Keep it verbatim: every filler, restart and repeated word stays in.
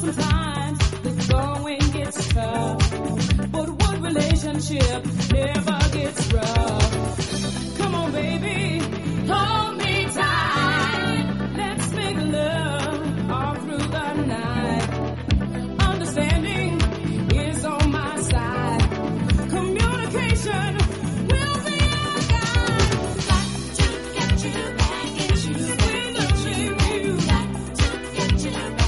Sometimes the going gets tough, but one relationship